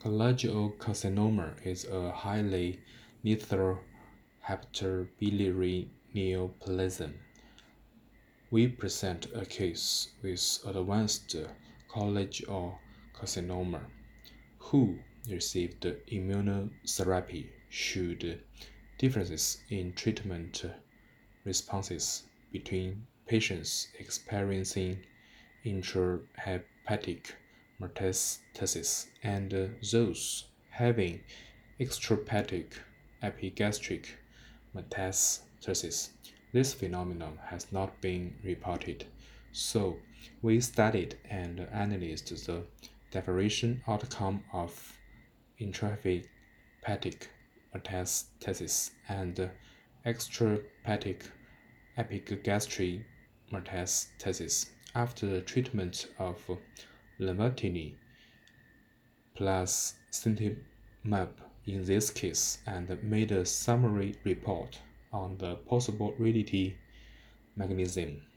Cholangiocarcinoma is a highly lethal hepatobiliary neoplasm. We present a case with advanced cholangiocarcinoma who received immunotherapy showed differences in treatment responses between patients experiencing intrahepatic metastasis and those having extrahepatic epigastric metastasis. This phenomenon has not been reported, so we studied and analyzed the differential outcome of intrahepatic metastasis and extrahepatic epigastric metastasis after the treatment of lenvatinib plus sintilimab in this case and made a summary report on the possible rarity mechanism.